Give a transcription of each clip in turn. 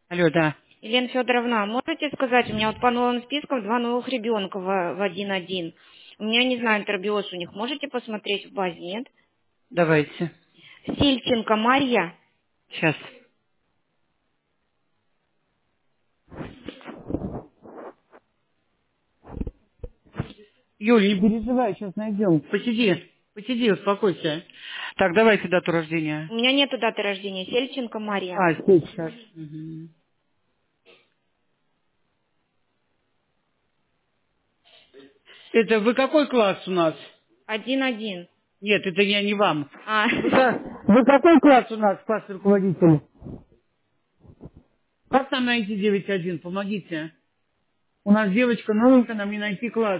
Алло, да. Елена Федоровна, можете сказать, у меня вот по новым спискам 2 новых ребенка в 1-1. У меня, не знаю, энтеробиоз у них. Можете посмотреть в базе, нет? Давайте. Сельченко Марья. Сейчас. Юль, не переживай, сейчас найдем. Посиди, успокойся. Так, давайте дату рождения. У меня нету даты рождения. Сельченко Марья. А, сейчас. Мгм. Это вы какой класс у нас? 1-1. Нет, это я не вам. А, Вы какой класс у нас, класс руководитель? Как нам найти 9.1? Помогите. У нас девочка новенькая, нам не найти класс.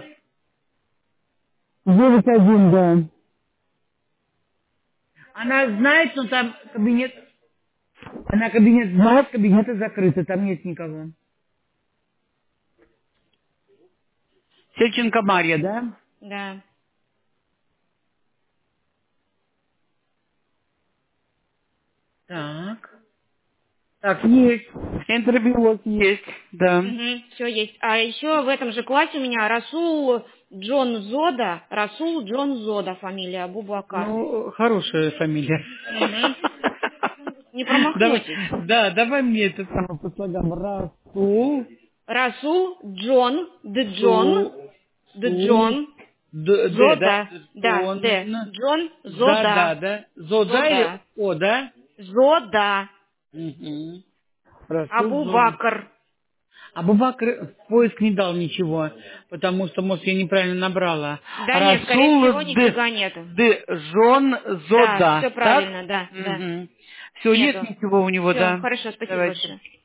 9.1, да. Она знает, что там кабинет... Она кабинет знает, кабинеты закрыты, там нет никого. Сельченко Марья, да? да. Так. Так, есть. Энтеробиоз есть, да. Угу, все есть. А еще в этом же классе у меня Расул Джон Зода, фамилия Абу-Бакар. Ну, хорошая фамилия. Угу. Не Давай, промахнетесь. да, давай мне это самое по слогам. Расул, Расул Джон, Су, Су, Джон, Д, да? Зода, да, Д. Он, Джон да, Зода, да? Зода или Зода, О, да? Зода, Угу. Расул, Зода. Абу-Бакр. А Бабакр в поиск не дал ничего, потому что, может, я неправильно набрала. Да нет, скорее Расул всего, нифига нету. Жон Да, Зода, все так? правильно, да, да. Угу. Все, нет Нету. ничего у него, Все, да. хорошо, спасибо Давайте. большое.